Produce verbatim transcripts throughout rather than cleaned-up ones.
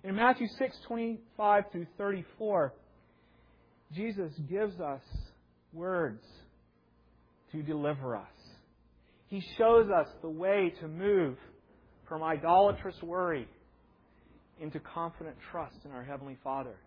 In Matthew six, twenty-five through thirty-four, Jesus gives us words to deliver us. He shows us the way to move from idolatrous worry into confident trust in our Heavenly Father.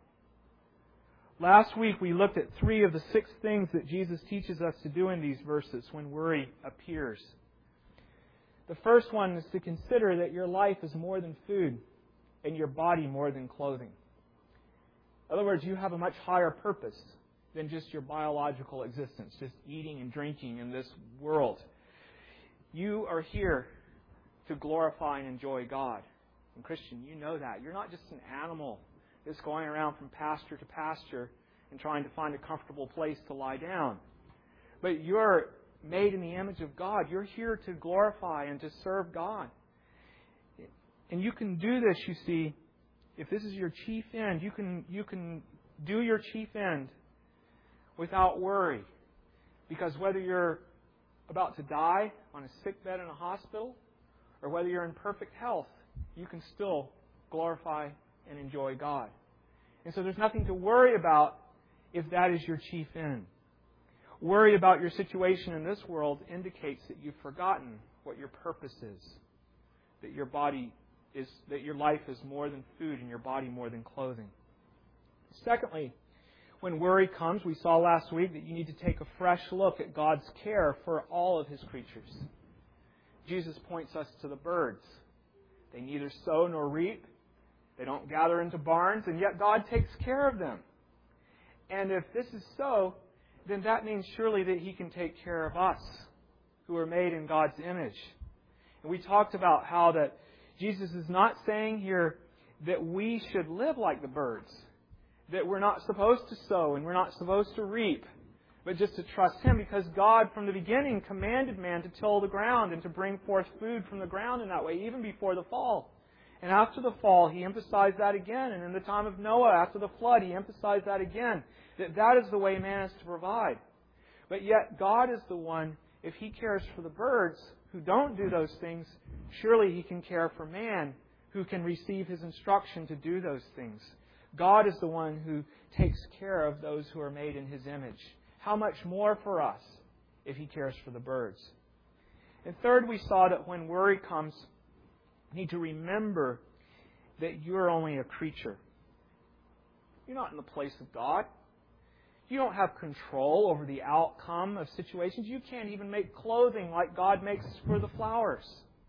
Last week we looked at three of the six things that Jesus teaches us to do in these verses when worry appears. The first one is to consider that your life is more than food and your body more than clothing. In other words, you have a much higher purpose than just your biological existence, just eating and drinking in this world. You are here to glorify and enjoy God. And Christian, you know that. You're not just an animal that's going around from pasture to pasture and trying to find a comfortable place to lie down. But you're made in the image of God. You're here to glorify and to serve God. And you can do this, you see, if this is your chief end, you can you can do your chief end without worry. Because whether you're about to die on a sick bed in a hospital or whether you're in perfect health, you can still glorify and enjoy God. And so there's nothing to worry about if that is your chief end. Worry about your situation in this world indicates that you've forgotten what your purpose is. That your body is, that your life is more than food and your body more than clothing. Secondly, when worry comes, we saw last week that you need to take a fresh look at God's care for all of His creatures. Jesus points us to the birds. They neither sow nor reap. They don't gather into barns, and yet God takes care of them. And if this is so, then that means surely that He can take care of us, who are made in God's image. And we talked about how that Jesus is not saying here that we should live like the birds, that we're not supposed to sow and we're not supposed to reap, but just to trust Him, because God from the beginning commanded man to till the ground and to bring forth food from the ground in that way, even before the fall. And after the fall, He emphasized that again. And in the time of Noah, after the flood, He emphasized that again, that that is the way man is to provide. But yet God is the one, if He cares for the birds who don't do those things, surely He can care for man who can receive His instruction to do those things. God is the one who takes care of those who are made in His image. How much more for us if He cares for the birds? And third, we saw that when worry comes, you need to remember that you're only a creature. You're not in the place of God. You don't have control over the outcome of situations. You can't even make clothing like God makes for the flowers.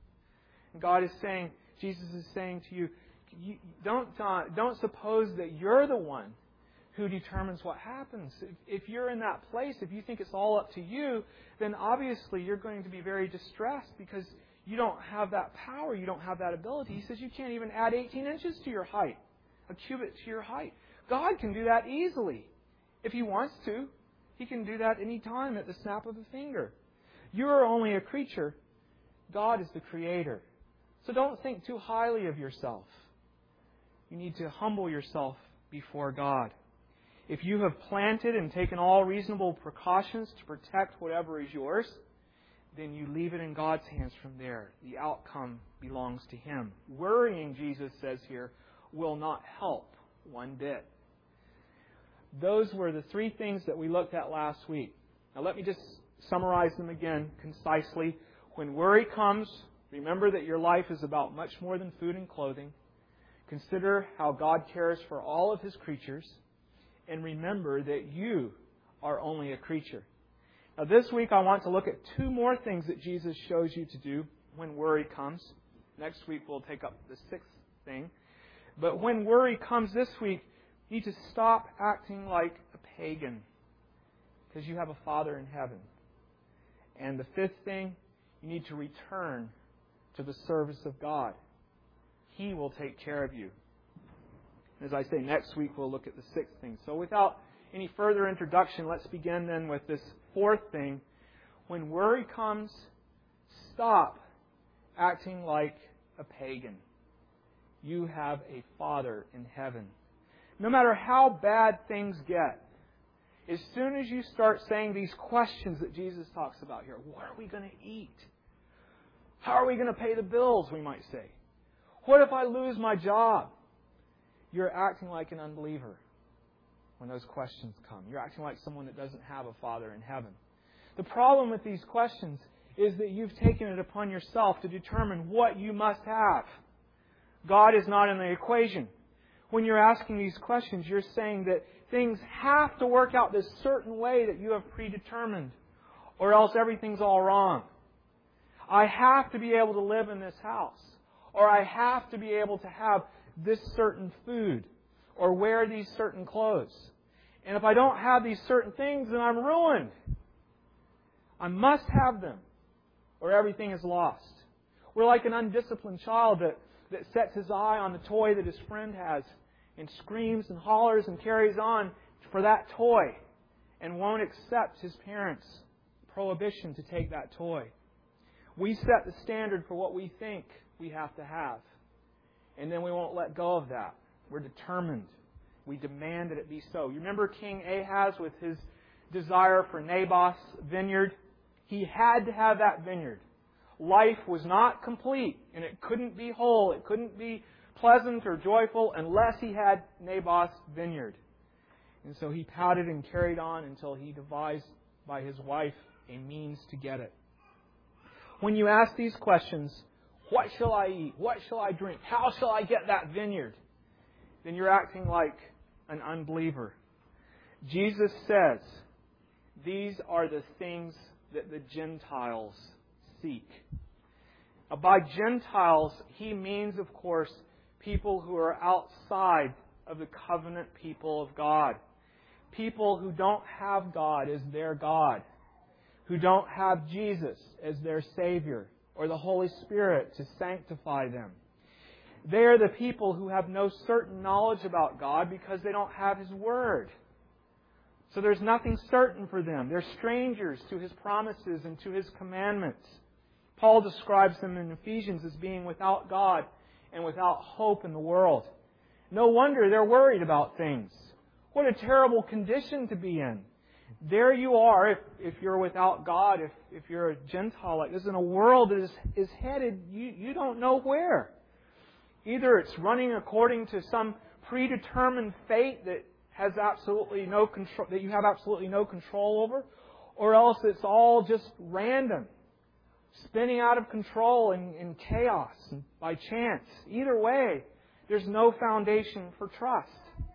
And God is saying, Jesus is saying to you, you don't, uh, don't suppose that you're the one who determines what happens. If, if you're in that place, if you think it's all up to you, then obviously you're going to be very distressed because you don't have that power. You don't have that ability. He says you can't even add eighteen inches to your height, a cubit to your height. God can do that easily. If He wants to, He can do that any time at the snap of a finger. You are only a creature. God is the Creator. So don't think too highly of yourself. You need to humble yourself before God. If you have planted and taken all reasonable precautions to protect whatever is yours, then you leave it in God's hands from there. The outcome belongs to Him. Worrying, Jesus says here, will not help one bit. Those were the three things that we looked at last week. Now let me just summarize them again concisely. When worry comes, remember that your life is about much more than food and clothing. Consider how God cares for all of His creatures. And remember that you are only a creature. Now this week I want to look at two more things that Jesus shows you to do when worry comes. Next week we'll take up the sixth thing. But when worry comes this week, you need to stop acting like a pagan, because you have a Father in heaven. And the fifth thing, you need to return to the service of God. He will take care of you. As I say, next week we'll look at the sixth thing. So without any further introduction, let's begin then with this fourth thing. When worry comes, stop acting like a pagan. You have a Father in heaven. No matter how bad things get, as soon as you start saying these questions that Jesus talks about here, what are we going to eat? How are we going to pay the bills, we might say? What if I lose my job? you're acting like an unbeliever when those questions come. You're acting like someone that doesn't have a Father in heaven. The problem with these questions is that you've taken it upon yourself to determine what you must have. God is not in the equation. When you're asking these questions, you're saying that things have to work out this certain way that you have predetermined, or else everything's all wrong. I have to be able to live in this house, or I have to be able to have this certain food, or wear these certain clothes. And if I don't have these certain things, then I'm ruined. I must have them, or everything is lost. We're like an undisciplined child that, that sets his eye on the toy that his friend has and screams and hollers and carries on for that toy and won't accept his parents' prohibition to take that toy. We set the standard for what we think we have to have, and then we won't let go of that. We're determined. We demand that it be so. You remember King Ahaz with his desire for Naboth's vineyard? He had to have that vineyard. Life was not complete, and it couldn't be whole. It couldn't be pleasant or joyful unless he had Naboth's vineyard. And so he pouted and carried on until he devised by his wife a means to get it. When you ask these questions, what shall I eat? What shall I drink? How shall I get that vineyard? Then you're acting like an unbeliever. Jesus says, these are the things that the Gentiles seek. By Gentiles, he means, of course, people who are outside of the covenant people of God. People who don't have God as their God. Who don't have Jesus as their Savior or the Holy Spirit to sanctify them. They are the people who have no certain knowledge about God because they don't have His Word. So there's nothing certain for them. They're strangers to His promises and to His commandments. Paul describes them in Ephesians as being without God and without hope in the world. No wonder they're worried about things. What a terrible condition to be in. There you are, if, if you're without God, if, if you're a Gentile like this, in a world that is, is headed, you, you don't know where. Either it's running according to some predetermined fate that has absolutely no control, that you have absolutely no control over, or else it's all just random, spinning out of control in, in chaos and by chance. Either way, there's no foundation for trust.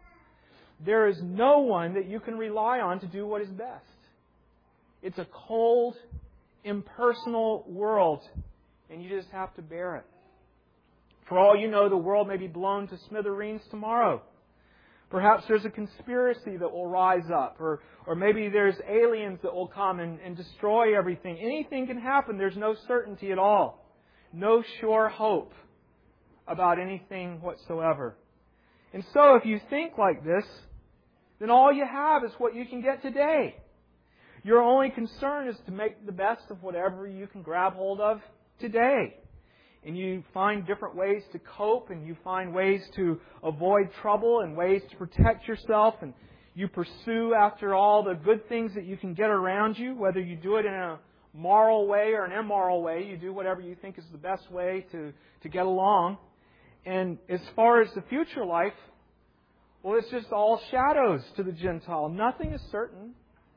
There is no one that you can rely on to do what is best. It's a cold, impersonal world, and you just have to bear it. For all you know, the world may be blown to smithereens tomorrow. Perhaps there's a conspiracy that will rise up, or, or maybe there's aliens that will come and, and destroy everything. Anything can happen. There's no certainty at all. No sure hope about anything whatsoever. And so if you think like this, then all you have is what you can get today. Your only concern is to make the best of whatever you can grab hold of today. And you find different ways to cope, and you find ways to avoid trouble and ways to protect yourself, and you pursue after all the good things that you can get around you, whether you do it in a moral way or an immoral way. You do whatever you think is the best way to, to get along. And as far as the future life, well, it's just all shadows to the Gentile. Nothing is certain.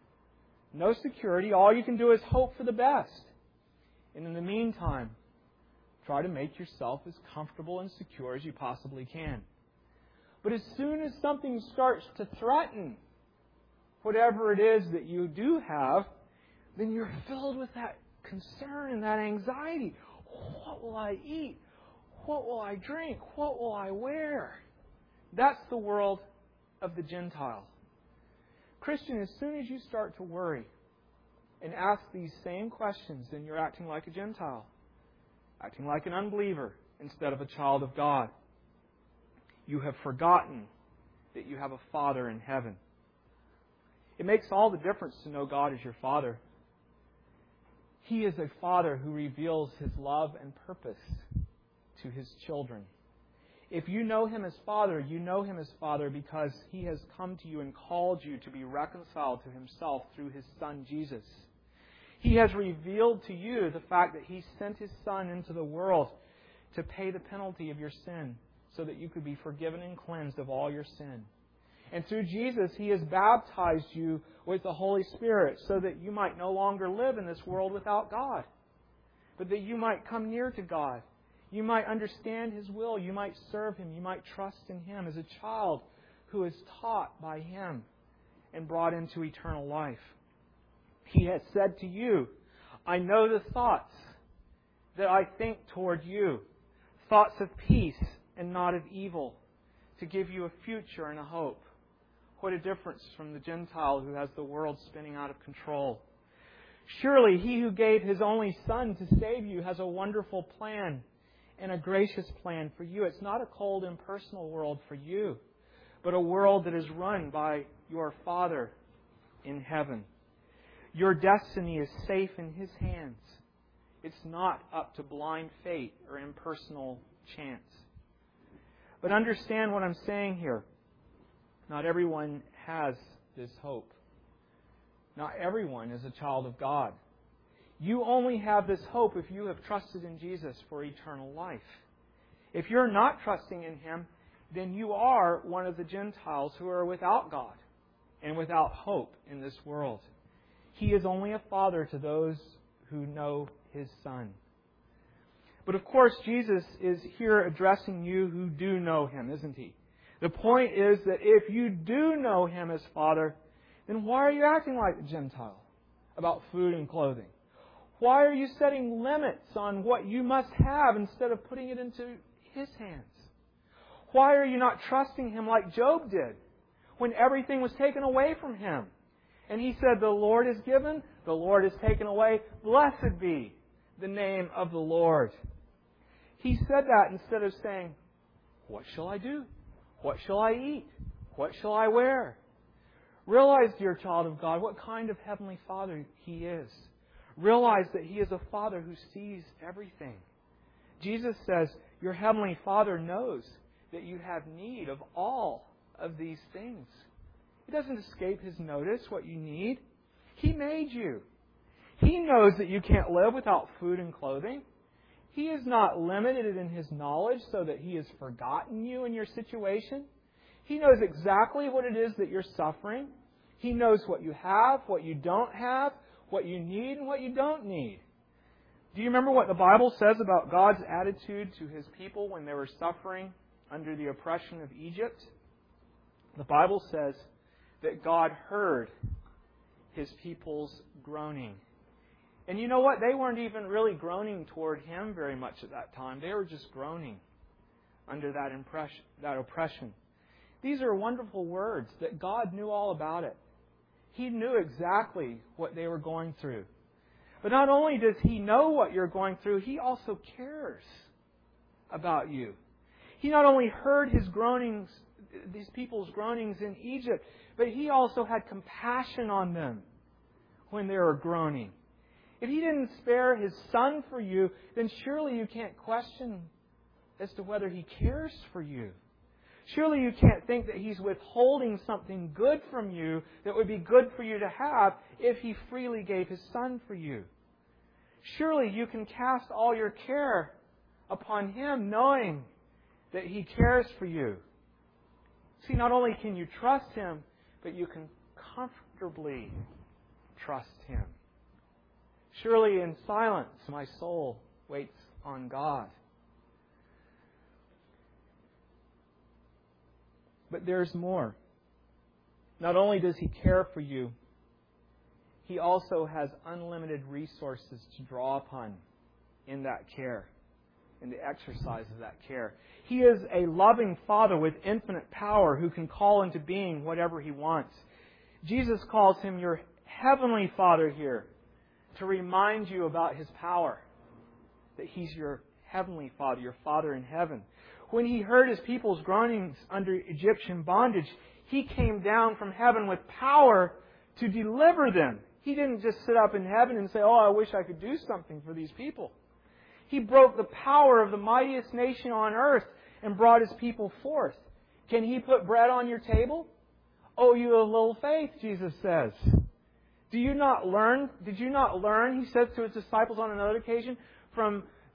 No security. All you can do is hope for the best. And in the meantime, try to make yourself as comfortable and secure as you possibly can. But as soon as something starts to threaten whatever it is that you do have, then you're filled with that concern and that anxiety. What will I eat? What will I drink? What will I wear? That's the world of the Gentile. Christian, as soon as you start to worry and ask these same questions, then you're acting like a Gentile. Acting like an unbeliever instead of a child of God. You have forgotten that you have a Father in heaven. It makes all the difference to know God as your Father. He is a Father who reveals His love and purpose to His children. If you know Him as Father, you know Him as Father because He has come to you and called you to be reconciled to Himself through His Son, Jesus. He has revealed to you the fact that He sent His Son into the world to pay the penalty of your sin so that you could be forgiven and cleansed of all your sin. And through Jesus, He has baptized you with the Holy Spirit so that you might no longer live in this world without God, but that you might come near to God. You might understand His will. You might serve Him. You might trust in Him as a child who is taught by Him and brought into eternal life. He has said to you, I know the thoughts that I think toward you, thoughts of peace and not of evil, to give you a future and a hope. What a difference from the Gentile who has the world spinning out of control. Surely He who gave His only Son to save you has a wonderful plan and a gracious plan for you. It's not a cold, impersonal world for you, but a world that is run by your Father in heaven. Your destiny is safe in His hands. It's not up to blind fate or impersonal chance. But understand what I'm saying here. Not everyone has this hope. Not everyone is a child of God. You only have this hope if you have trusted in Jesus for eternal life. If you're not trusting in Him, then you are one of the Gentiles who are without God and without hope in this world. He is only a father to those who know His Son. But of course, Jesus is here addressing you who do know Him, isn't He? The point is that if you do know Him as Father, then why are you acting like the Gentile about food and clothing? Why are you setting limits on what you must have instead of putting it into His hands? Why are you not trusting Him like Job did when everything was taken away from him? And he said, the Lord is given, the Lord is taken away. Blessed be the name of the Lord. He said that instead of saying, what shall I do? What shall I eat? What shall I wear? Realize, dear child of God, what kind of Heavenly Father He is. Realize that He is a Father who sees everything. Jesus says, your Heavenly Father knows that you have need of all of these things. It doesn't escape His notice what you need. He made you. He knows that you can't live without food and clothing. He is not limited in His knowledge so that He has forgotten you in your situation. He knows exactly what it is that you're suffering. He knows what you have, what you don't have, what you need and what you don't need. Do you remember what the Bible says about God's attitude to His people when they were suffering under the oppression of Egypt? The Bible says that God heard His people's groaning. And you know what? They weren't even really groaning toward Him very much at that time. They were just groaning under that impression, that oppression. These are wonderful words that God knew all about it. He knew exactly what they were going through. But not only does He know what you're going through, He also cares about you. He not only heard His groanings, these people's groanings in Egypt, but He also had compassion on them when they were groaning. If He didn't spare His Son for you, then surely you can't question as to whether He cares for you. Surely you can't think that He's withholding something good from you that would be good for you to have if He freely gave His Son for you. Surely you can cast all your care upon Him knowing that He cares for you. See, not only can you trust Him, but you can comfortably trust Him. Surely in silence my soul waits on God. But there's more. Not only does He care for you, He also has unlimited resources to draw upon in that care, in the exercise of that care. He is a loving Father with infinite power who can call into being whatever He wants. Jesus calls Him your Heavenly Father here to remind you about His power, that He's your Heavenly Father, your Father in heaven. When He heard His people's groanings under Egyptian bondage, He came down from heaven with power to deliver them. He didn't just sit up in heaven and say, oh, I wish I could do something for these people. He broke the power of the mightiest nation on earth and brought His people forth. Can He put bread on your table? Oh, you have little faith, Jesus says. Do you not learn? Did you not learn, He says to His disciples on another occasion, from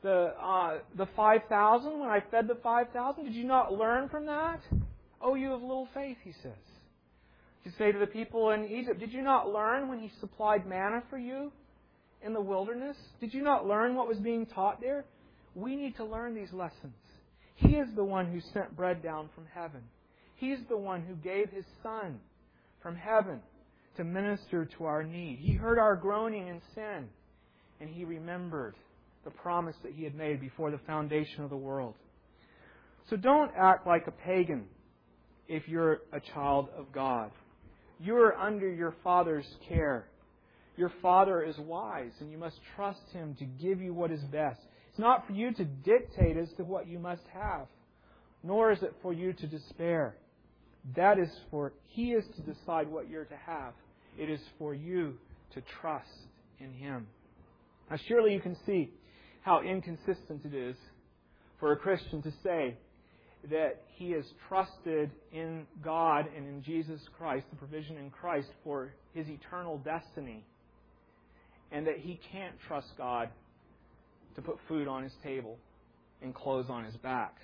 the uh, the five thousand, when I fed the five thousand, did you not learn from that? Oh, you have little faith, he says. You say to the people in Egypt, did you not learn when he supplied manna for you in the wilderness? Did you not learn what was being taught there? We need to learn these lessons. He is the one who sent bread down from heaven. He's the one who gave His Son from heaven to minister to our need. He heard our groaning in sin, and He remembered the promise that He had made before the foundation of the world. So don't act like a pagan if you're a child of God. You are under your Father's care. Your Father is wise, and you must trust Him to give you what is best. It's not for you to dictate as to what you must have, nor is it for you to despair. That is for He is to decide what you're to have. It is for you to trust in Him. Now, surely you can see how inconsistent it is for a Christian to say that he has trusted in God and in Jesus Christ, the provision in Christ for his eternal destiny, and that he can't trust God to put food on his table and clothes on his back.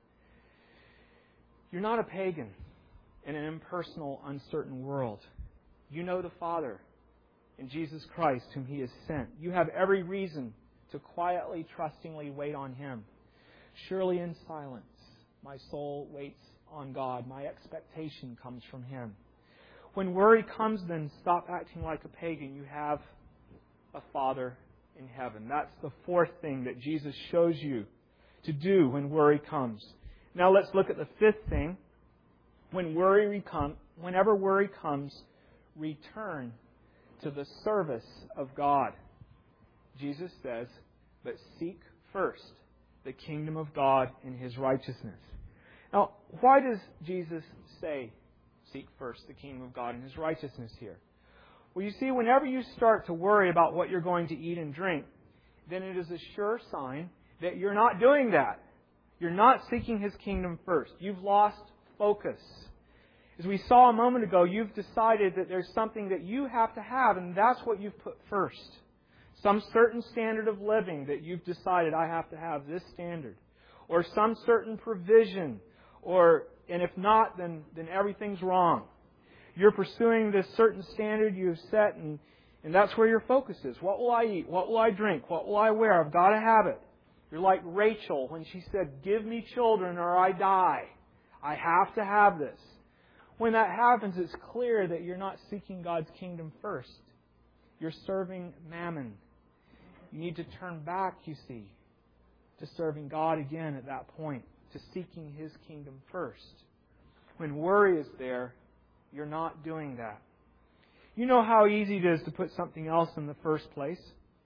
You're not a pagan in an impersonal, uncertain world. You know the Father in Jesus Christ, whom He has sent. You have every reason to quietly, trustingly wait on Him. Surely in silence, my soul waits on God. My expectation comes from Him. When worry comes, then stop acting like a pagan. You have a Father in heaven. That's the fourth thing that Jesus shows you to do when worry comes. Now let's look at the fifth thing. When worry come, whenever worry comes, return to the service of God. Jesus says, but seek first the kingdom of God and His righteousness. Now, why does Jesus say, seek first the kingdom of God and His righteousness here? Well, you see, whenever you start to worry about what you're going to eat and drink, then it is a sure sign that you're not doing that. You're not seeking His kingdom first. You've lost focus. As we saw a moment ago, you've decided that there's something that you have to have, and that's what you've put first. Some certain standard of living that you've decided, I have to have this standard. Or some certain provision. Or, and if not, then, then everything's wrong. You're pursuing this certain standard you've set, and, and that's where your focus is. What will I eat? What will I drink? What will I wear? I've got to have it. You're like Rachel when she said, give me children or I die. I have to have this. When that happens, it's clear that you're not seeking God's kingdom first. You're serving mammon. You need to turn back, you see, to serving God again at that point, to seeking His kingdom first. When worry is there, you're not doing that. You know how easy it is to put something else in the first place.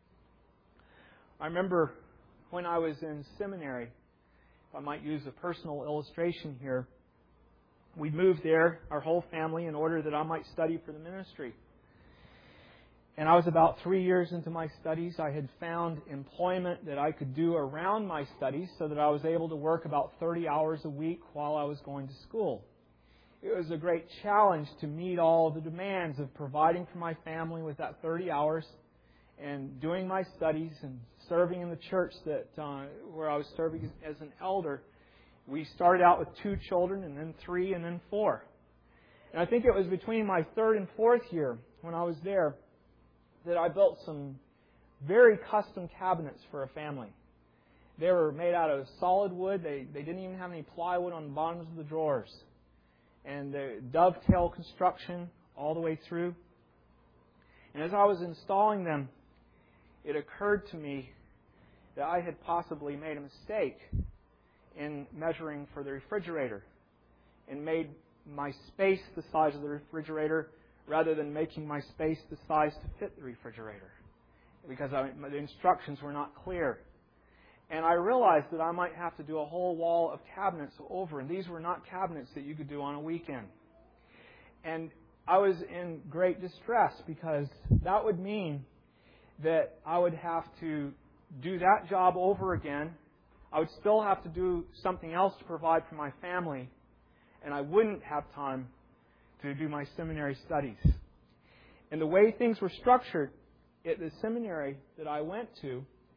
I remember when I was in seminary, if I might use a personal illustration here, we moved there, our whole family, in order that I might study for the ministry. And I was about three years into my studies. I had found employment that I could do around my studies so that I was able to work about thirty hours a week while I was going to school. It was a great challenge to meet all the demands of providing for my family with that thirty hours and doing my studies and serving in the church that uh, where I was serving as an elder. We started out with two children and then three and then four. And I think it was between my third and fourth year when I was there that I built some very custom cabinets for a family. They were made out of solid wood. They, they didn't even have any plywood on the bottoms of the drawers. And the dovetail construction all the way through. And as I was installing them, it occurred to me that I had possibly made a mistake in measuring for the refrigerator and made my space the size of the refrigerator rather than making my space the size to fit the refrigerator because I, the instructions were not clear. And I realized that I might have to do a whole wall of cabinets over, and these were not cabinets that you could do on a weekend. And I was in great distress because that would mean that I would have to do that job over again. I would still have to do something else to provide for my family, and I wouldn't have time to do my seminary studies. And the way things were structured at the seminary that I went to,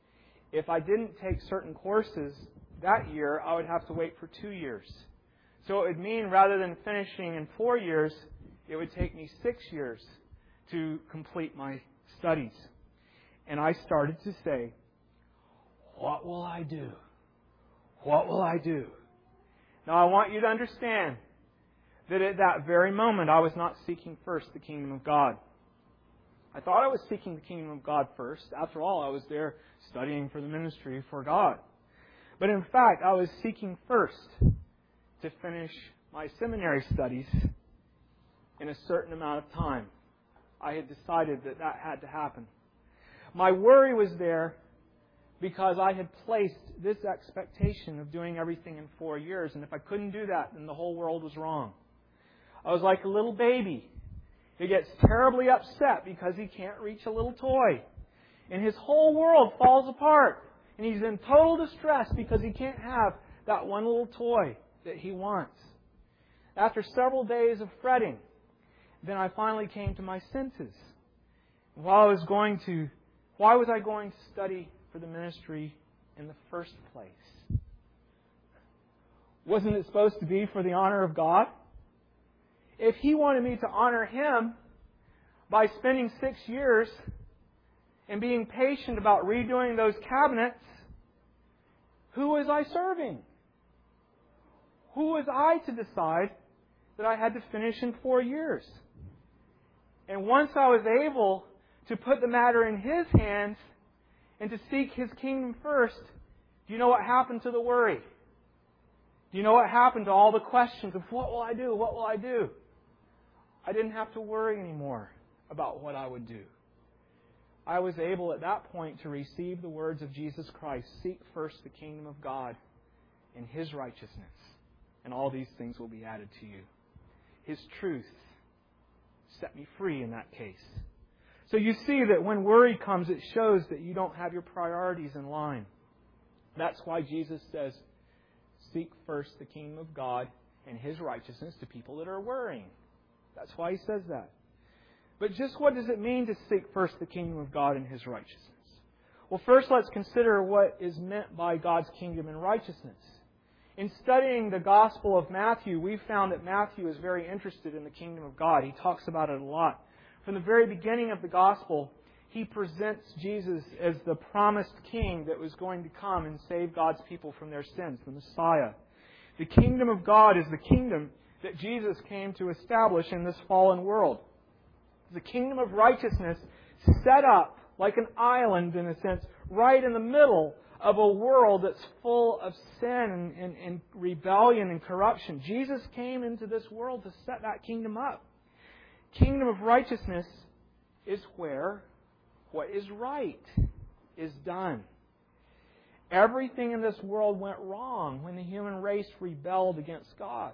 if I didn't take certain courses that year, I would have to wait for two years. So it would mean rather than finishing in four years, it would take me six years to complete my studies. And I started to say, what will I do? What will I do? Now I want you to understand that at that very moment I was not seeking first the kingdom of God. I thought I was seeking the kingdom of God first. After all, I was there studying for the ministry for God. But in fact, I was seeking first to finish my seminary studies in a certain amount of time. I had decided that that had to happen. My worry was there because I had placed this expectation of doing everything in four years. And if I couldn't do that, then the whole world was wrong. I was like a little baby who gets terribly upset because he can't reach a little toy. And his whole world falls apart. And he's in total distress because he can't have that one little toy that he wants. After several days of fretting, then I finally came to my senses. While I was going to, why was I going to study for the ministry in the first place? Wasn't it supposed to be for the honor of God? If He wanted me to honor Him by spending six years and being patient about redoing those cabinets, who was I serving? Who was I to decide that I had to finish in four years? And once I was able to put the matter in His hands and to seek His kingdom first, do you know what happened to the worry? Do you know what happened to all the questions of what will I do? What will I do? I didn't have to worry anymore about what I would do. I was able at that point to receive the words of Jesus Christ, seek first the kingdom of God and His righteousness, and all these things will be added to you. His truth set me free in that case. So you see that when worry comes, it shows that you don't have your priorities in line. That's why Jesus says, seek first the kingdom of God and His righteousness to people that are worrying. That's why He says that. But just what does it mean to seek first the kingdom of God and His righteousness? Well, first let's consider what is meant by God's kingdom and righteousness. In studying the Gospel of Matthew, we found that Matthew is very interested in the kingdom of God. He talks about it a lot. From the very beginning of the Gospel, he presents Jesus as the promised king that was going to come and save God's people from their sins, the Messiah. The kingdom of God is the kingdom that Jesus came to establish in this fallen world. The kingdom of righteousness set up like an island, in a sense, right in the middle of a world that's full of sin and, and, and rebellion and corruption. Jesus came into this world to set that kingdom up. Kingdom of righteousness is where what is right is done. Everything in this world went wrong when the human race rebelled against God.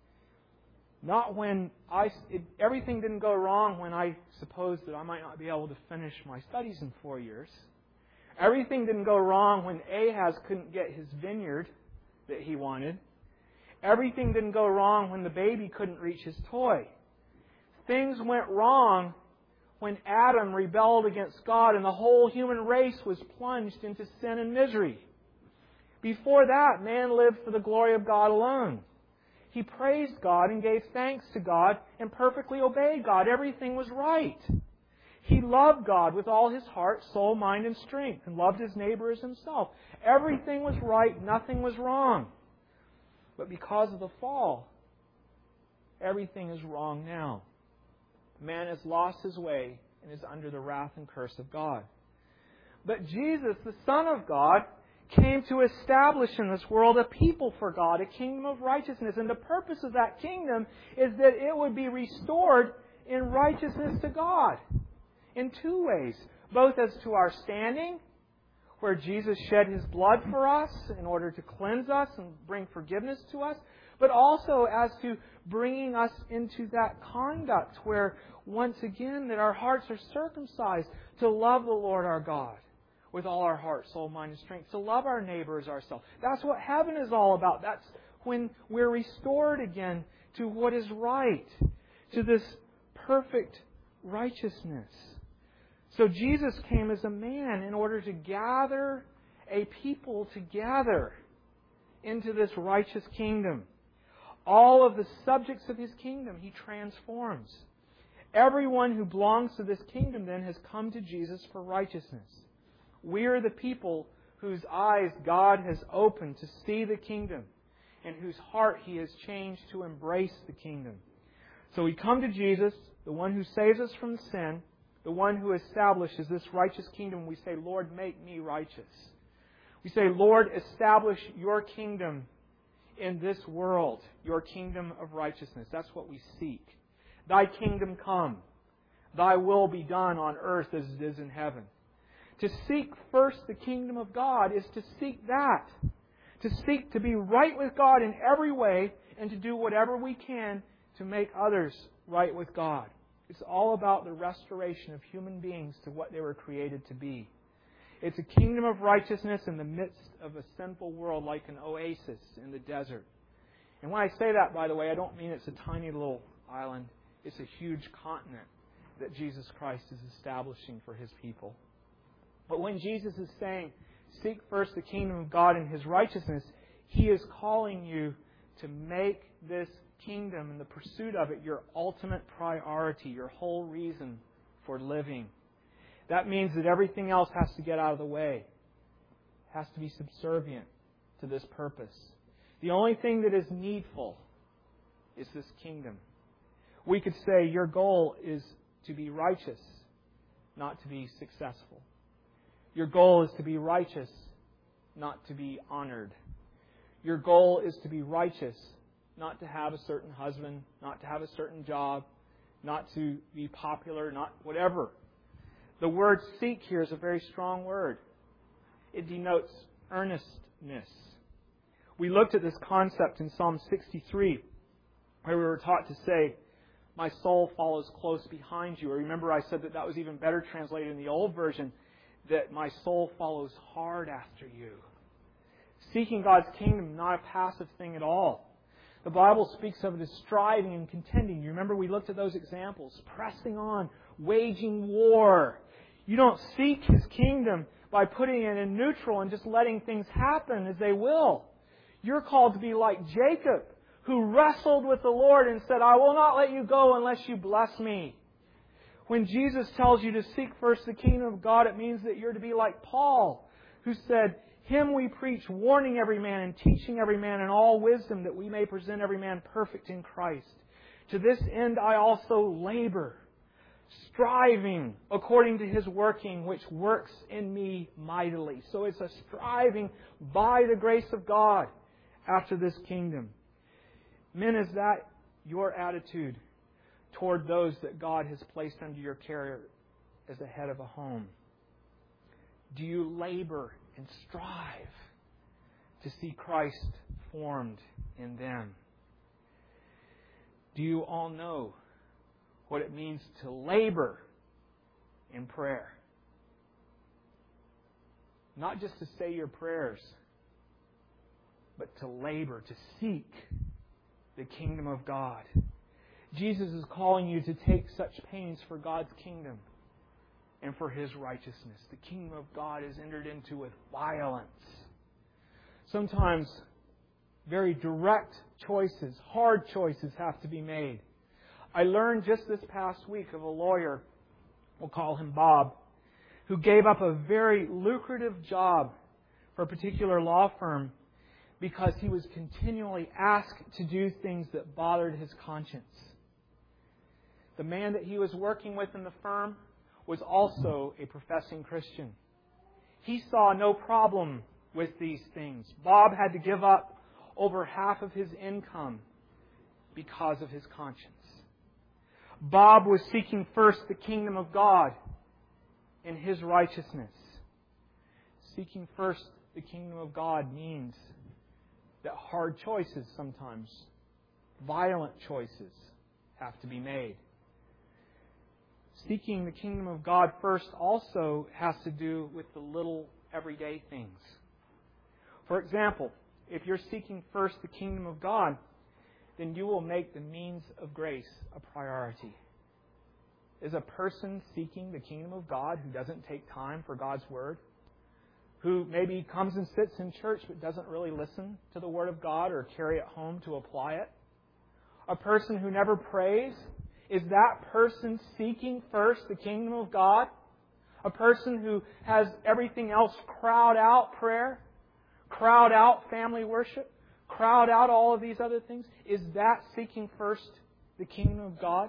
Not when I, it, everything didn't go wrong when I supposed that I might not be able to finish my studies in four years. Everything didn't go wrong when Ahaz couldn't get his vineyard that he wanted. Everything didn't go wrong when the baby couldn't reach his toy. Things went wrong when Adam rebelled against God and the whole human race was plunged into sin and misery. Before that, man lived for the glory of God alone. He praised God and gave thanks to God and perfectly obeyed God. Everything was right. He loved God with all his heart, soul, mind, and strength, and loved his neighbor as himself. Everything was right. Nothing was wrong. But because of the fall, everything is wrong now. Man has lost his way and is under the wrath and curse of God. But Jesus, the Son of God, came to establish in this world a people for God, a kingdom of righteousness. And the purpose of that kingdom is that it would be restored in righteousness to God in two ways. Both as to our standing, where Jesus shed His blood for us in order to cleanse us and bring forgiveness to us, but also as to bringing us into that conduct where, once again, that our hearts are circumcised to love the Lord our God with all our heart, soul, mind, and strength, to love our neighbor as ourselves. That's what heaven is all about. That's when we're restored again to what is right, to this perfect righteousness. So Jesus came as a man in order to gather a people to gather into this righteous kingdom. All of the subjects of His kingdom He transforms. Everyone who belongs to this kingdom then has come to Jesus for righteousness. We are the people whose eyes God has opened to see the kingdom and whose heart He has changed to embrace the kingdom. So we come to Jesus, the one who saves us from sin, the one who establishes this righteous kingdom. We say, Lord, make me righteous. We say, Lord, establish your kingdom in this world, your kingdom of righteousness. That's what we seek. Thy kingdom come. Thy will be done on earth as it is in heaven. To seek first the kingdom of God is to seek that. To seek to be right with God in every way and to do whatever we can to make others right with God. It's all about the restoration of human beings to what they were created to be. It's a kingdom of righteousness in the midst of a sinful world, like an oasis in the desert. And when I say that, by the way, I don't mean it's a tiny little island. It's a huge continent that Jesus Christ is establishing for His people. But when Jesus is saying, seek first the kingdom of God and His righteousness, He is calling you to make this kingdom and the pursuit of it your ultimate priority, your whole reason for living. That means that everything else has to get out of the way. It has to be subservient to this purpose. The only thing that is needful is this kingdom. We could say your goal is to be righteous, not to be successful. Your goal is to be righteous, not to be honored. Your goal is to be righteous, not to have a certain husband, not to have a certain job, not to be popular, not whatever. The word seek here is a very strong word. It denotes earnestness. We looked at this concept in Psalm sixty-three, where we were taught to say, my soul follows close behind you. Or remember I said that that was even better translated in the old version, that my soul follows hard after you. Seeking God's kingdom, not a passive thing at all. The Bible speaks of it as striving and contending. You remember we looked at those examples. Pressing on, waging war. You don't seek His kingdom by putting it in neutral and just letting things happen as they will. You're called to be like Jacob, who wrestled with the Lord and said, I will not let you go unless you bless me. When Jesus tells you to seek first the kingdom of God, it means that you're to be like Paul, who said, Him we preach, warning every man and teaching every man in all wisdom, that we may present every man perfect in Christ. To this end I also labor, striving according to His working, which works in me mightily. So it's a striving by the grace of God after this kingdom. Men, is that your attitude toward those that God has placed under your care as a head of a home? Do you labor and strive to see Christ formed in them? Do you all know what it means to labor in prayer? Not just to say your prayers, but to labor, to seek the kingdom of God. Jesus is calling you to take such pains for God's kingdom and for His righteousness. The kingdom of God is entered into with violence. Sometimes very direct choices, hard choices have to be made. I learned just this past week of a lawyer, we'll call him Bob, who gave up a very lucrative job for a particular law firm because he was continually asked to do things that bothered his conscience. The man that he was working with in the firm was also a professing Christian. He saw no problem with these things. Bob had to give up over half of his income because of his conscience. Bob was seeking first the kingdom of God and His righteousness. Seeking first the kingdom of God means that hard choices sometimes, violent choices, have to be made. Seeking the kingdom of God first also has to do with the little everyday things. For example, if you're seeking first the kingdom of God, then you will make the means of grace a priority. Is a person seeking the kingdom of God who doesn't take time for God's Word? who maybe comes and sits in church but doesn't really listen to the Word of God or carry it home to apply it? A person who never prays? Is that person seeking first the kingdom of God? A person who has everything else crowd out prayer, crowd out family worship, crowd out all of these other things? Is that seeking first the kingdom of God?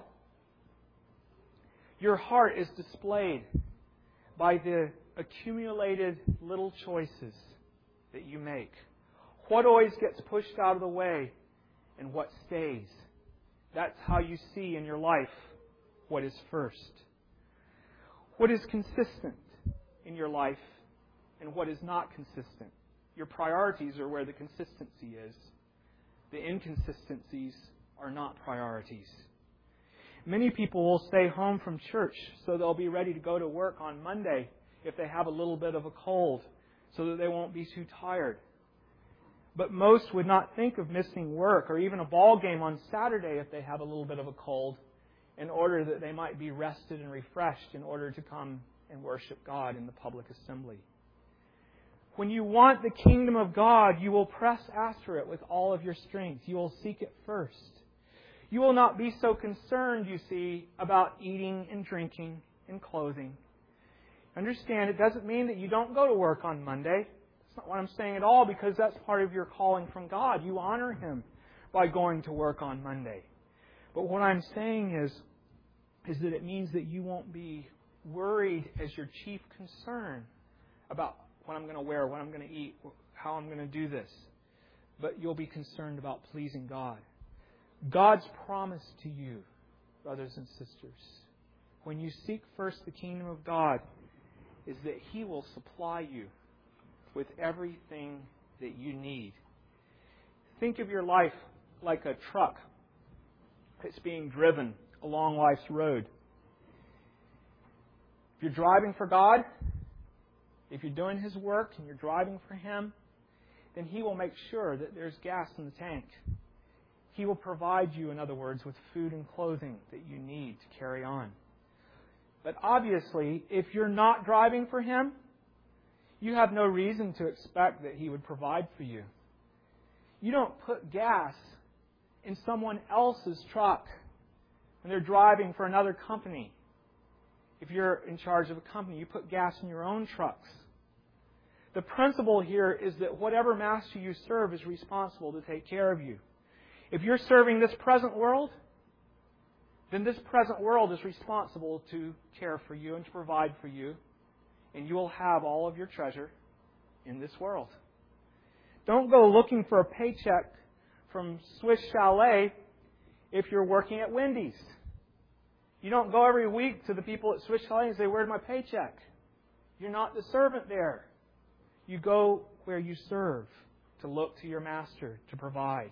Your heart is displayed by the accumulated little choices that you make. What always gets pushed out of the way and what stays. That's how you see in your life what is first. What is consistent in your life and what is not consistent. Your priorities are where the consistency is. The inconsistencies are not priorities. Many people will stay home from church so they'll be ready to go to work on Monday if they have a little bit of a cold, so that they won't be too tired. But most would not think of missing work or even a ball game on Saturday if they have a little bit of a cold, in order that they might be rested and refreshed in order to come and worship God in the public assembly. When you want the kingdom of God, you will press after it with all of your strength. You will seek it first. You will not be so concerned, you see, about eating and drinking and clothing. Understand, it doesn't mean that you don't go to work on Monday. That's not what I'm saying at all, because that's part of your calling from God. You honor Him by going to work on Monday. But what I'm saying is, is that it means that you won't be worried as your chief concern about what I'm going to wear, what I'm going to eat, how I'm going to do this. But you'll be concerned about pleasing God. God's promise to you, brothers and sisters, when you seek first the kingdom of God, is that He will supply you with everything that you need. Think of your life like a truck that's being driven along life's road. If you're driving for God, if you're doing His work and you're driving for Him, then He will make sure that there's gas in the tank. He will provide you, in other words, with food and clothing that you need to carry on. But obviously, if you're not driving for Him, you have no reason to expect that He would provide for you. You don't put gas in someone else's truck when they're driving for another company. If you're in charge of a company, you put gas in your own trucks. The principle here is that whatever master you serve is responsible to take care of you. If you're serving this present world, then this present world is responsible to care for you and to provide for you, and you will have all of your treasure in this world. Don't go looking for a paycheck from Swiss Chalet if you're working at Wendy's. You don't go every week to the people at Swiss Chalet and say, "Where's my paycheck?" You're not the servant there. You go where you serve to look to your master to provide.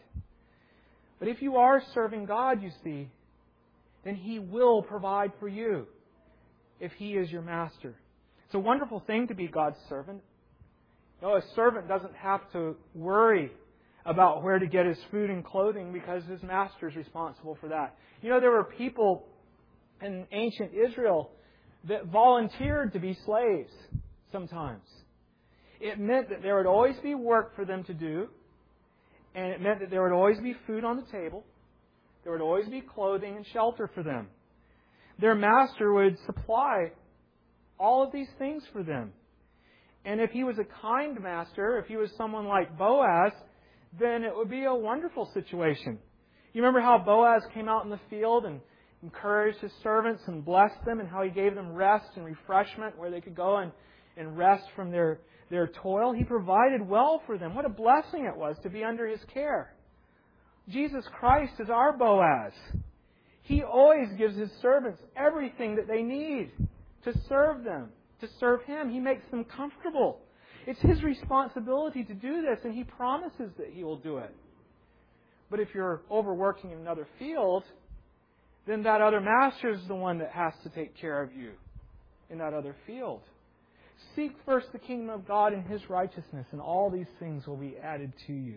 But if you are serving God, you see, then He will provide for you if He is your master. It's a wonderful thing to be God's servant. You know, a servant doesn't have to worry about where to get his food and clothing because his master is responsible for that. You know, there were people in ancient Israel that volunteered to be slaves sometimes. It meant that there would always be work for them to do, and it meant that there would always be food on the table. There would always be clothing and shelter for them. Their master would supply all of these things for them. And if he was a kind master, if he was someone like Boaz, then it would be a wonderful situation. You remember how Boaz came out in the field and encouraged his servants and blessed them, and how he gave them rest and refreshment where they could go and, and rest from their, their toil? He provided well for them. What a blessing it was to be under His care. Jesus Christ is our Boaz. He always gives His servants everything that they need to serve them, to serve Him. He makes them comfortable. It's His responsibility to do this, and He promises that He will do it. But if you're overworking in another field, then that other master is the one that has to take care of you in that other field. Seek first the kingdom of God and His righteousness, and all these things will be added to you.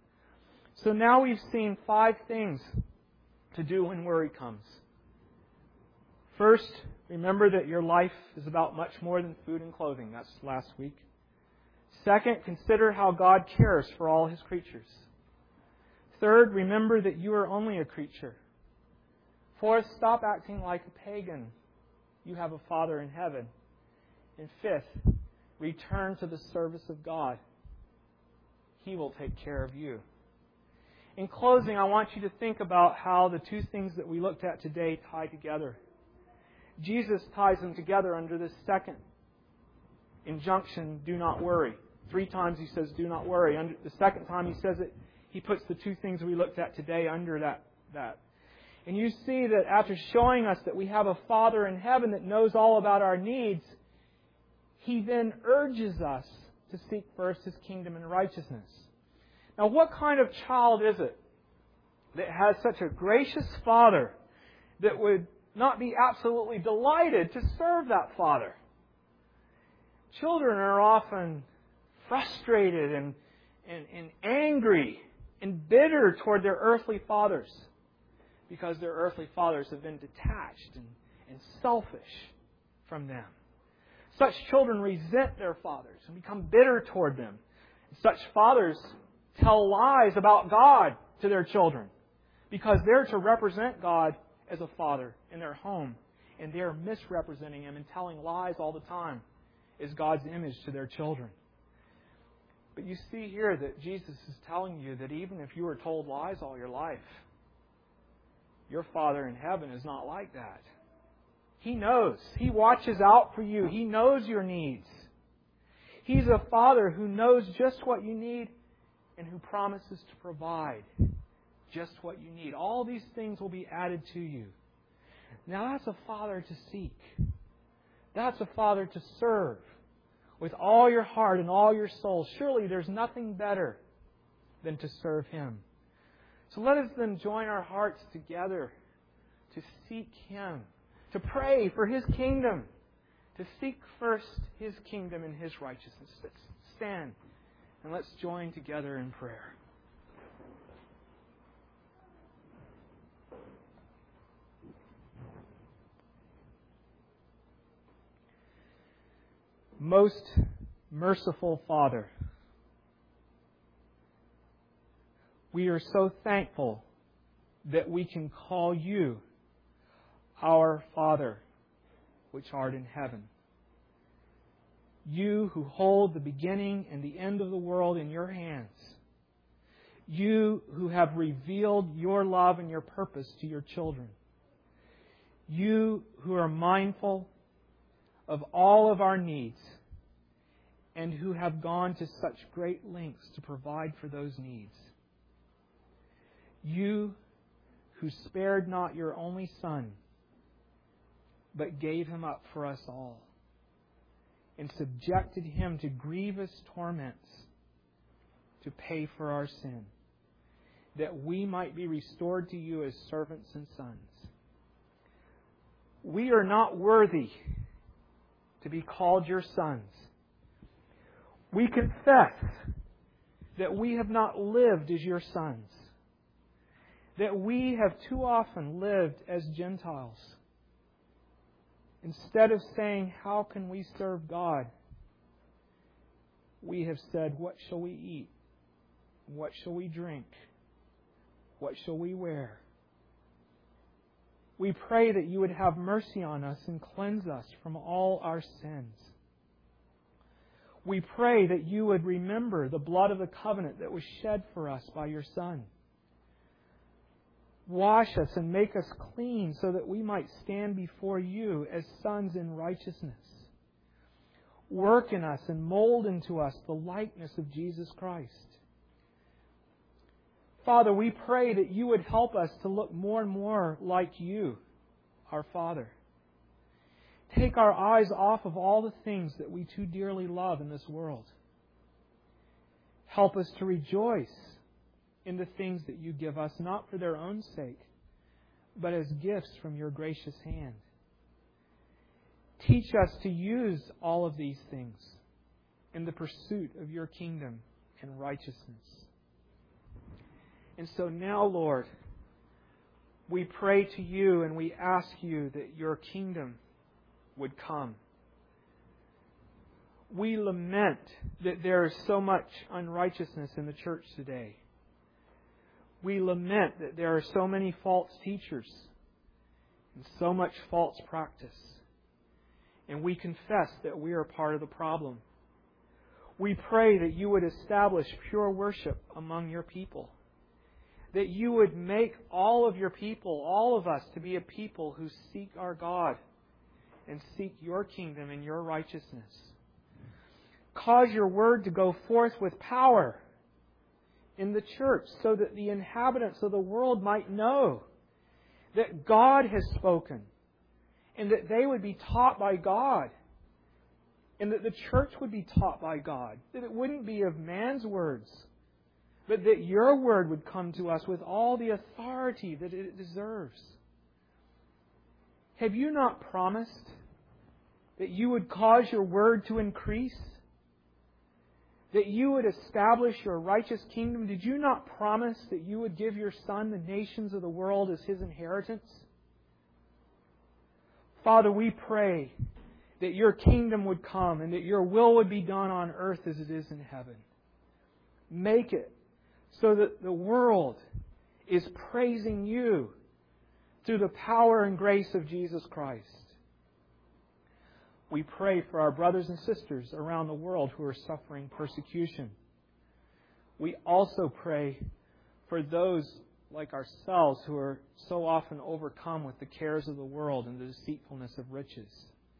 So now we've seen five things to do when worry comes. First, remember that your life is about much more than food and clothing. That's last week. Second, consider how God cares for all His creatures. Third, remember that you are only a creature. Fourth, stop acting like a pagan. You have a Father in heaven. And fifth, return to the service of God. He will take care of you. In closing, I want you to think about how the two things that we looked at today tie together. Jesus ties them together under this second injunction, do not worry. Three times He says, do not worry. Under the second time He says it, He puts the two things we looked at today under that. that. And you see that after showing us that we have a Father in heaven that knows all about our needs, He then urges us to seek first His kingdom and righteousness. Now, what kind of child is it that has such a gracious Father that would not be absolutely delighted to serve that Father? Children are often frustrated and, and, and angry and bitter toward their earthly fathers because their earthly fathers have been detached and, and selfish from them. Such children resent their fathers and become bitter toward them. Such fathers tell lies about God to their children because they're to represent God as a father in their home, and they're misrepresenting Him and telling lies all the time as God's image to their children. But you see here that Jesus is telling you that even if you were told lies all your life, your Father in heaven is not like that. He knows. He watches out for you. He knows your needs. He's a Father who knows just what you need and who promises to provide just what you need. All these things will be added to you. Now that's a Father to seek. That's a Father to serve with all your heart and all your soul. Surely there's nothing better than to serve Him. So let us then join our hearts together to seek Him, to pray for His kingdom, to seek first His kingdom and His righteousness. Let's stand and let's join together in prayer. Most merciful Father, we are so thankful that we can call You our Father, which art in heaven. You who hold the beginning and the end of the world in Your hands. You who have revealed Your love and Your purpose to Your children. You who are mindful of all of our needs and who have gone to such great lengths to provide for those needs. You who spared not Your only Son, but gave Him up for us all, and subjected Him to grievous torments to pay for our sin, that we might be restored to You as servants and sons. We are not worthy to be called Your sons. We confess that we have not lived as Your sons, that we have too often lived as Gentiles. Instead of saying, how can we serve God? We have said, what shall we eat? What shall we drink? What shall we wear? We pray that You would have mercy on us and cleanse us from all our sins. We pray that You would remember the blood of the covenant that was shed for us by Your Son. Wash us and make us clean so that we might stand before You as sons in righteousness. Work in us and mold into us the likeness of Jesus Christ. Father, we pray that You would help us to look more and more like You, our Father. Take our eyes off of all the things that we too dearly love in this world. Help us to rejoice in the things that You give us, not for their own sake, but as gifts from Your gracious hand. Teach us to use all of these things in the pursuit of Your kingdom and righteousness. And so now, Lord, we pray to You and we ask You that Your kingdom would come. We lament that there is so much unrighteousness in the church today. We lament that there are so many false teachers and so much false practice. And we confess that we are part of the problem. We pray that you would establish pure worship among your people. That you would make all of your people, all of us, to be a people who seek our God and seek your kingdom and your righteousness. Cause your word to go forth with power in the church so that the inhabitants of the world might know that God has spoken and that they would be taught by God and that the church would be taught by God. That it wouldn't be of man's words, but that your word would come to us with all the authority that it deserves. Have you not promised that you would cause your word to increase? That you would establish your righteous kingdom? Did you not promise that you would give your Son the nations of the world as His inheritance? Father, we pray that your kingdom would come and that your will would be done on earth as it is in heaven. Make it so that the world is praising you through the power and grace of Jesus Christ. We pray for our brothers and sisters around the world who are suffering persecution. We also pray for those like ourselves who are so often overcome with the cares of the world and the deceitfulness of riches.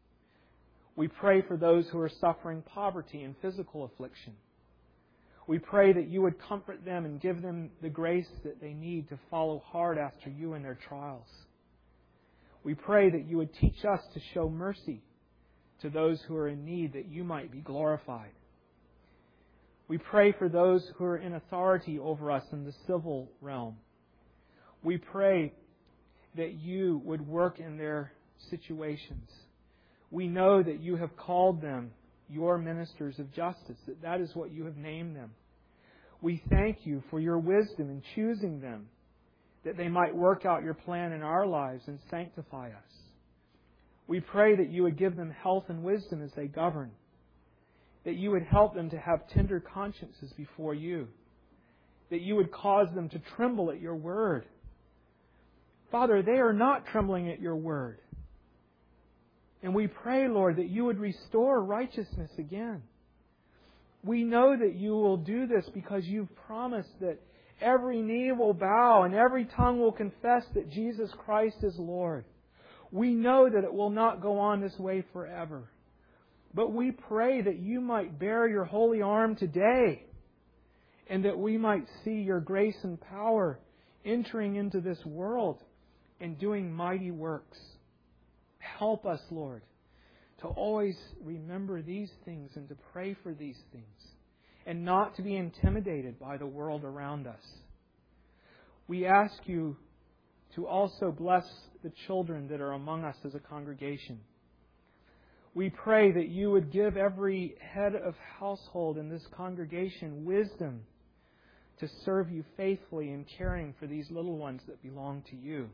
We pray for those who are suffering poverty and physical affliction. We pray that you would comfort them and give them the grace that they need to follow hard after you in their trials. We pray that you would teach us to show mercy to those who are in need, that you might be glorified. We pray for those who are in authority over us in the civil realm. We pray that you would work in their situations. We know that you have called them your ministers of justice, that that is what you have named them. We thank you for your wisdom in choosing them, that they might work out your plan in our lives and sanctify us. We pray that you would give them health and wisdom as they govern, that you would help them to have tender consciences before you, that you would cause them to tremble at your word. Father, they are not trembling at your word. And we pray, Lord, that you would restore righteousness again. We know that you will do this because you've promised that every knee will bow and every tongue will confess that Jesus Christ is Lord. We know that it will not go on this way forever. But we pray that you might bear your holy arm today and that we might see your grace and power entering into this world and doing mighty works. Help us, Lord, to always remember these things and to pray for these things and not to be intimidated by the world around us. We ask you to also bless the children that are among us as a congregation. We pray that you would give every head of household in this congregation wisdom to serve you faithfully in caring for these little ones that belong to you.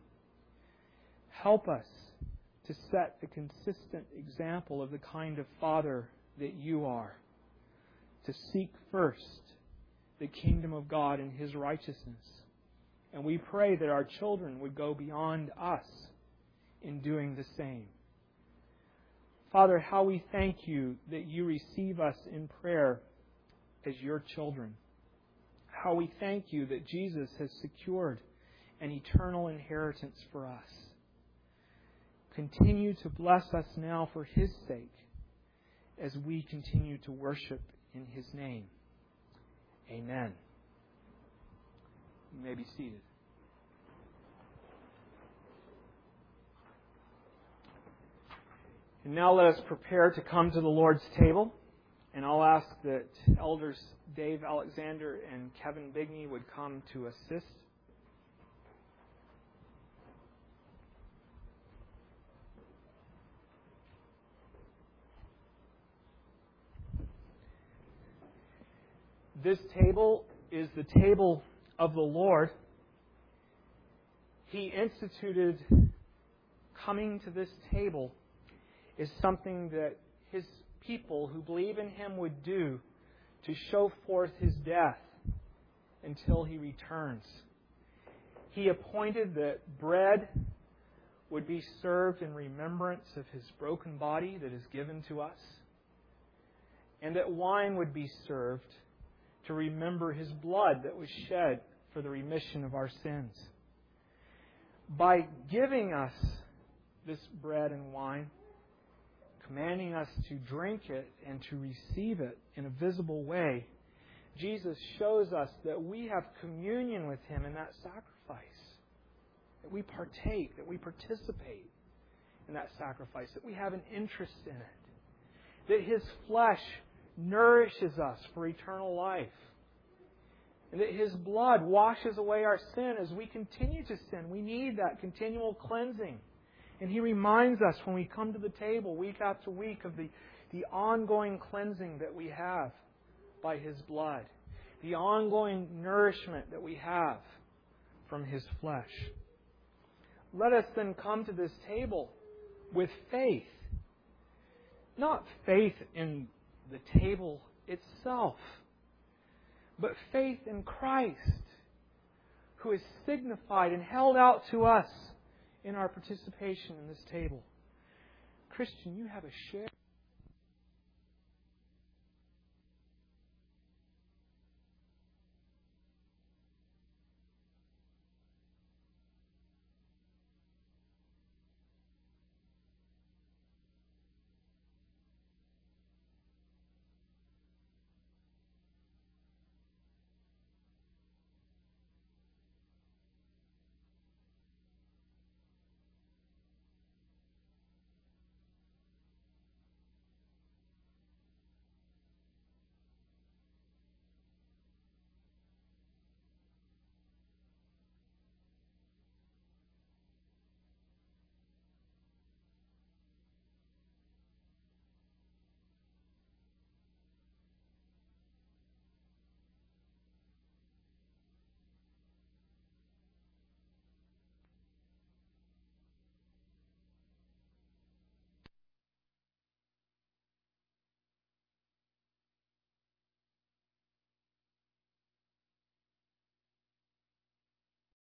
Help us to set a consistent example of the kind of Father that you are, to seek first the kingdom of God and His righteousness. And we pray that our children would go beyond us in doing the same. Father, how we thank you that you receive us in prayer as your children. How we thank you that Jesus has secured an eternal inheritance for us. Continue to bless us now for His sake as we continue to worship in His name. Amen. You may be seated. And now let us prepare to come to the Lord's table. And I'll ask that Elders Dave Alexander and Kevin Bigney would come to assist. This table is the table of the Lord. He instituted coming to this table is something that His people who believe in Him would do to show forth His death until He returns. He appointed that bread would be served in remembrance of His broken body that is given to us, and that wine would be served to remember His blood that was shed for the remission of our sins. By giving us this bread and wine, commanding us to drink it and to receive it in a visible way, Jesus shows us that we have communion with Him in that sacrifice. That we partake, that we participate in that sacrifice, that we have an interest in it. That His flesh nourishes us for eternal life. And that His blood washes away our sin as we continue to sin. We need that continual cleansing. And He reminds us when we come to the table week after week of the, the ongoing cleansing that we have by His blood. The ongoing nourishment that we have from His flesh. Let us then come to this table with faith. Not faith in the table itself, but faith in Christ, who is signified and held out to us in our participation in this table. Christian, you have a share